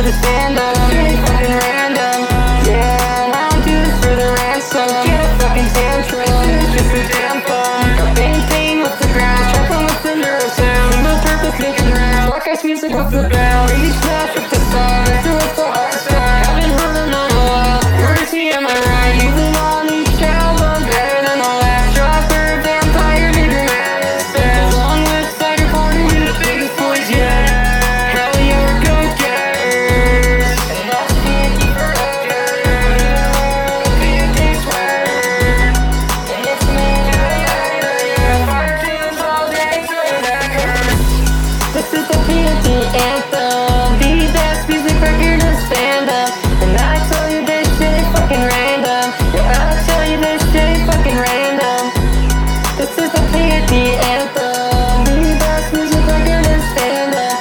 to stand up. Pretty fucking random. Yeah, and I don't do this for the ransom. Get a fucking tantrum. It's just a damn fun. Got pain with the ground. Shuffling with the nerve sound. No purpose making round. Like ice music with the bell. Each smash with the song. I do it the hard side. I've been running on a while. Where is he? Am I right? You've been on each album. Better than the last. Dropper, vampire, nigger, man. As long with cider party, we the biggest boys yet. Hell yeah, we're go-getters. And that's P&D forever. P&D swear. And it's me, fire tunes all day, forever. This is the P&D anthem. The best music record to stand up. And I tell you this shit ain't fucking random. Yeah, I tell you this shit ain't fucking random. This is the P&D anthem. The best music record to stand up.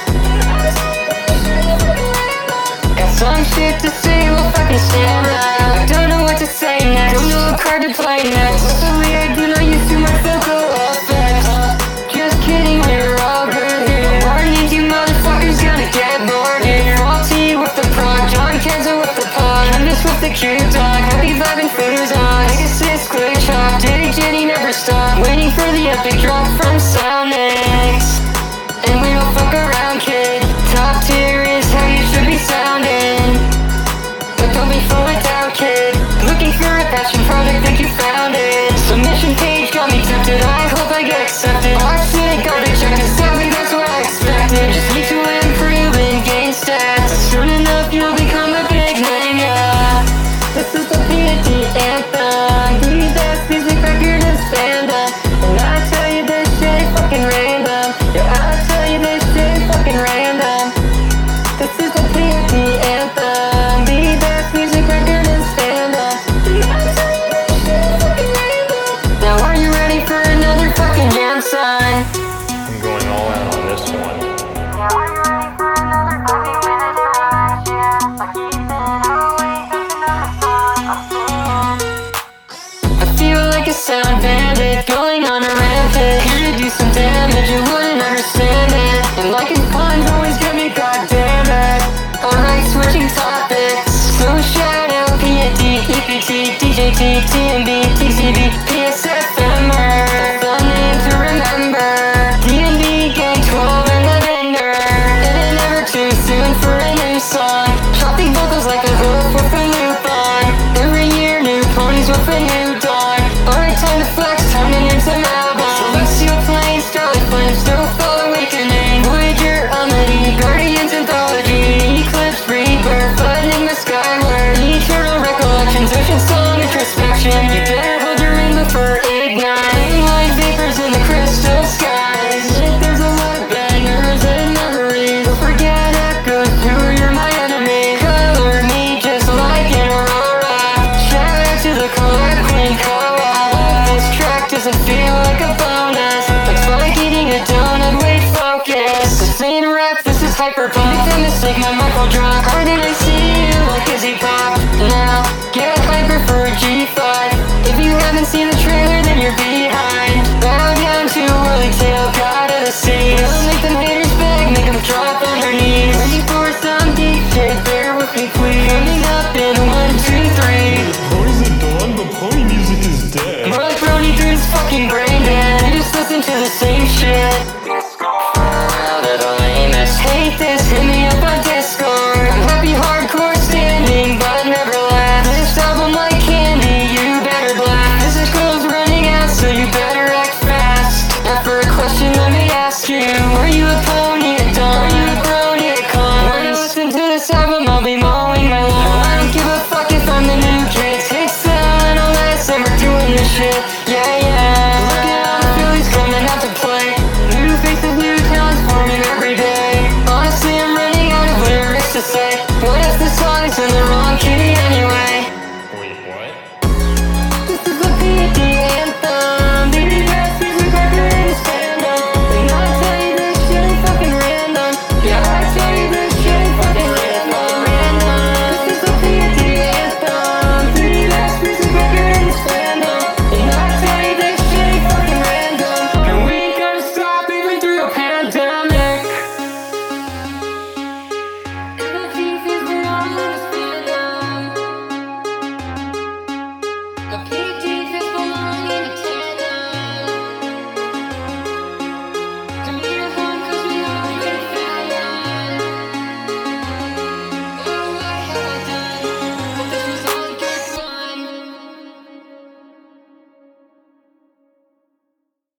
Got some shit to say, well fucking stand up. Don't know what to say next. Don't know what card to play next. Hopefully I do not use too much vocal effects. Just kidding, we're all good here. Warning you motherfuckers gonna get bored here. Faulty with the prod, John Kenzo with the pod. I'm just with the cute dog, happy vibing food's on. Take a six, quick chop, Diddy Jenny never stop. Waiting for the epic drop from Soundmix. And we don't fuck around, kid. Top tier is how you should be sounding. But don't be full of doubt, kid. Looking for a passion project, think you found it. Submission page got me tempted, I hope I get accepted. Watch it, go to check it, sadly that's what I expected. Just need to improve and gain stats. Soon enough you'll become a big name, yeah. This is the P&D anthem. The best music record to stand up. And I tell you this shit ain't fucking random. Yeah, I tell you this shit ain't fucking random. This is the P&D anthem. The best music record to stand up. Yeah, I tell you this shit ain't fucking random. Now are you ready for another fucking jam, son? I'm going all out on this one. Now are you ready for another fucking minute rush? Yeah, like you've been always thinking of a song. I feel like a sound bandit going on a rampage. Here to do some damage, you wouldn't understand it. And liking puns always get me, goddammit. Alright, switching topics. So shout out P&D, EPT, DJT, TMB, TCB, PSFMR. The name to remember. D&D Gang 12 and the Vendor. And it never too soon for a new song. Chopping vocals like a hoof with a loop on. Every year new ponies with a new dawn. Alright, time to flex, time to name some albums. Celestial Planes, Starlight Flames, Snowfall Awakening, Voyager, Amity, Guardians Anthology, Eclipse, Rebirth, Enigma Skyward, Eternal Recollections, Ocean Song, Introspection. You better hold your rainbow for Ignite. Like vapors in the crystal skies. There's a lot of bangers and memories. Don't forget echoes, who you're my enemy. Color me just like an aurora. Shout out to the color queen co-op. This track doesn't feel like a bonus. Looks like eating a donut, wait, focus. This ain't rap, this is hyperpunk. Make the mistake, my Michael drunk.